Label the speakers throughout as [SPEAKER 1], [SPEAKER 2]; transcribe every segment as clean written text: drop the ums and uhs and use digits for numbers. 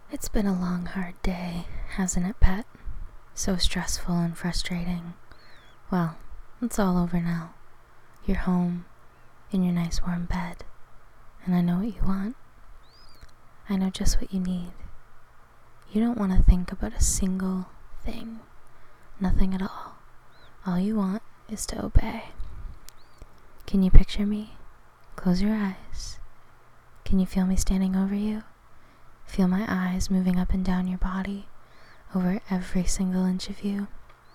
[SPEAKER 1] It's been a long, hard day, hasn't it, pet? So stressful and frustrating. Well, it's all over now. You're home, in your nice warm bed, and I know what you want. I know just what you need. You don't want to think about a single thing. Nothing at all. All you want is to obey. Can you picture me? Close your eyes. Can you feel me standing over you? Feel my eyes moving up and down your body, over every single inch of you.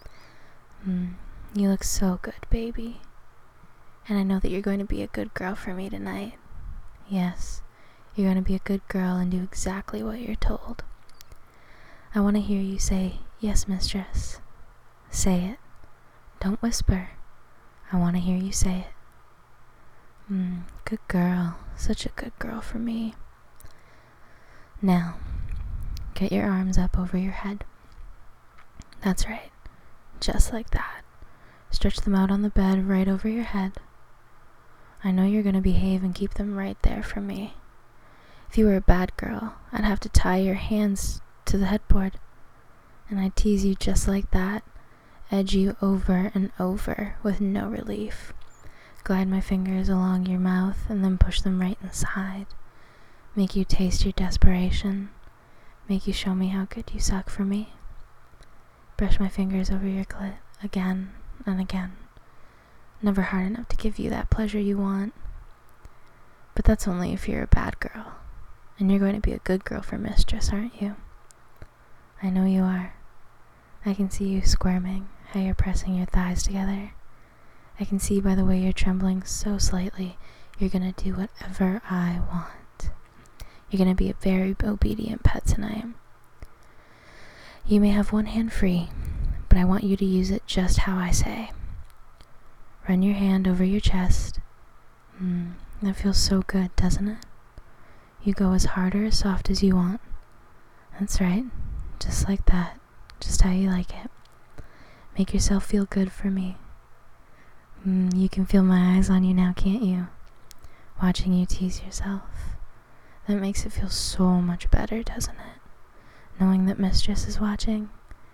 [SPEAKER 1] You look so good, baby. And I know that you're going to be a good girl for me tonight. Yes, you're going to be a good girl and do exactly what you're told. I want to hear you say, "Yes, mistress." Say it. Don't whisper. I want to hear you say it. Good girl. Such a good girl for me. Now, get your arms up over your head. That's right. Just like that. Stretch them out on the bed right over your head. I know you're going to behave and keep them right there for me. If you were a bad girl, I'd have to tie your hands to the headboard, and I'd tease you just like that, edge you over and over with no relief, glide my fingers along your mouth and then push them right inside, make you taste your desperation, make you show me how good you suck for me, brush my fingers over your clit again and again, never hard enough to give you that pleasure you want. But that's only if you're a bad girl, and you're going to be a good girl for mistress, aren't you? I know you are. I can see you squirming, how you're pressing your thighs together. I can see by the way you're trembling so slightly, you're gonna do whatever I want. You're gonna be a very obedient pet tonight. You may have one hand free, but I want you to use it just how I say. Run your hand over your chest. That feels so good, doesn't it? You go as hard or as soft as you want. That's right. Just like that. Just how you like it. Make yourself feel good for me. You can feel my eyes on you now, can't you? Watching you tease yourself. That makes it feel so much better, doesn't it? Knowing that mistress is watching.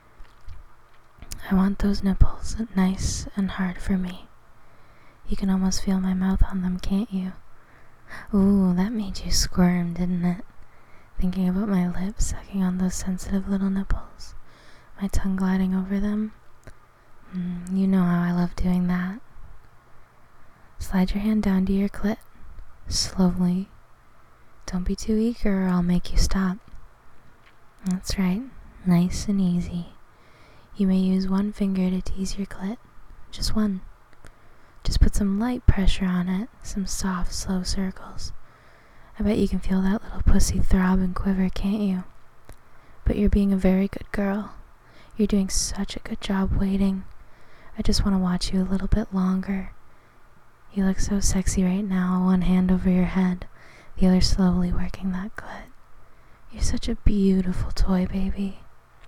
[SPEAKER 1] I want those nipples nice and hard for me. You can almost feel my mouth on them, can't you? Ooh, that made you squirm, didn't it? Thinking about my lips sucking on those sensitive little nipples, my tongue gliding over them. You know how I love doing that. Slide your hand down to your clit, slowly. Don't be too eager or I'll make you stop. That's right, nice and easy. You may use one finger to tease your clit, just one. Just put some light pressure on it, some soft, slow circles. I bet you can feel that little pussy throb and quiver, can't you? But you're being a very good girl. You're doing such a good job waiting. I just want to watch you a little bit longer. You look so sexy right now, one hand over your head, the other slowly working that clit. You're such a beautiful toy, baby.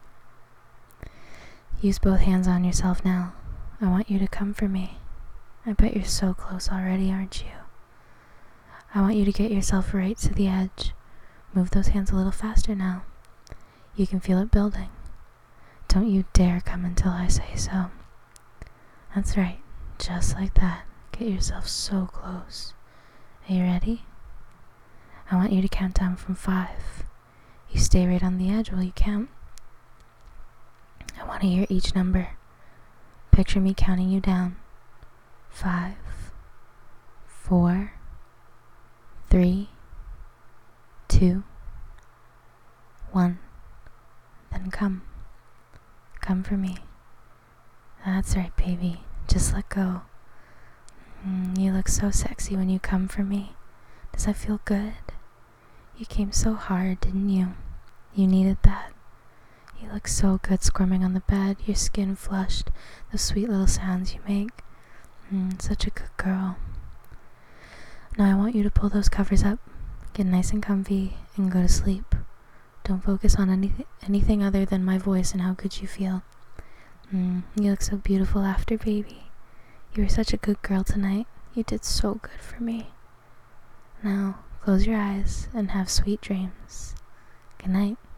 [SPEAKER 1] Use both hands on yourself now. I want you to come for me. I bet you're so close already, aren't you? I want you to get yourself right to the edge. Move those hands a little faster now. You can feel it building. Don't you dare come until I say so. That's right, just like that. Get yourself so close. Are you ready? I want you to count down from 5. You stay right on the edge while you count. I want to hear each number. Picture me counting you down. 5, 4, 3, 2, 1. Then come. Come for me. That's right, baby. Just let go. You look so sexy when you come for me. Does that feel good? You came so hard, didn't you? You needed that. You look so good squirming on the bed, your skin flushed, those sweet little sounds you make. Such a good girl. Now I want you to pull those covers up, get nice and comfy, and go to sleep. Don't focus on anything other than my voice and how good you feel. You look so beautiful after, baby. You were such a good girl tonight. You did so good for me. Now, close your eyes and have sweet dreams. Good night.